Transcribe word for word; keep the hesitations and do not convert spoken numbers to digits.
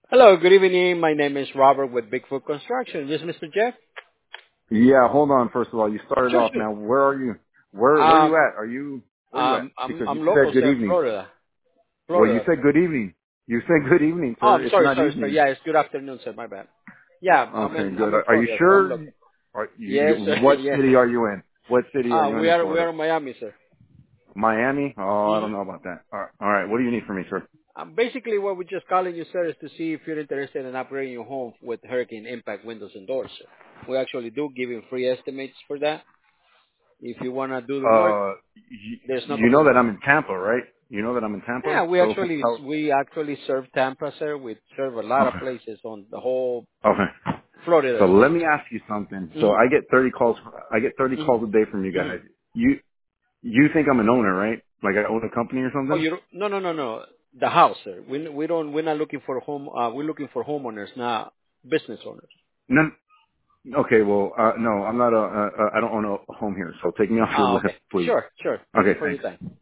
Hello, good evening. My name is Robert with Bigfoot Construction. This is Mister Jeff? Yeah, hold on. First of all, you started Sure, off. sure. Now, where are you? Where Where are you Um, at? Are you Where are you at? um, I'm, Because you I'm local, said good sir, evening. Florida. Well, you Florida. said good evening. You said good evening, Oh, sir. I'm It's sorry, not sorry, sir. evening. Yeah, it's good afternoon, sir. My bad. Yeah, I'm Okay, in, good. I'm in Are, are you Florida, sir. I'm sure? local. Are you, you, Yes, sir. what Yes, city sir. are you in? What city are Uh, you in we in are, we Florida? are in Miami, sir. Miami? Oh, I hmm don't know about that. All right. All right. What do you need from me, sir? Um, basically, what we're just calling you, sir, is to see if you're interested in upgrading your home with hurricane impact windows and doors, sir. We actually do give you free estimates for that. If you want to do the work, Uh, you, there's no you know that commitment. I'm in Tampa, right? You know that I'm in Tampa. Yeah, we So actually how? we actually serve Tampa, sir. We serve a lot of Okay. places on the whole Okay. So Florida let state, me sir. ask you something. So I Mm-hmm. get thirty calls. I get thirty calls a Mm-hmm. day from you Mm-hmm. guys. You You think I'm an owner, right? Like I own a company or Oh, something? you don't- no no no no the house, sir. We we don't we're not looking for home. Uh, we're looking for homeowners, not business owners. No. Okay. Well, uh, no, I'm not a. Uh, uh, I don't own a home here. So take me off your Ah, list, okay. please. Sure, sure. Thank you Okay. for your Thanks. time.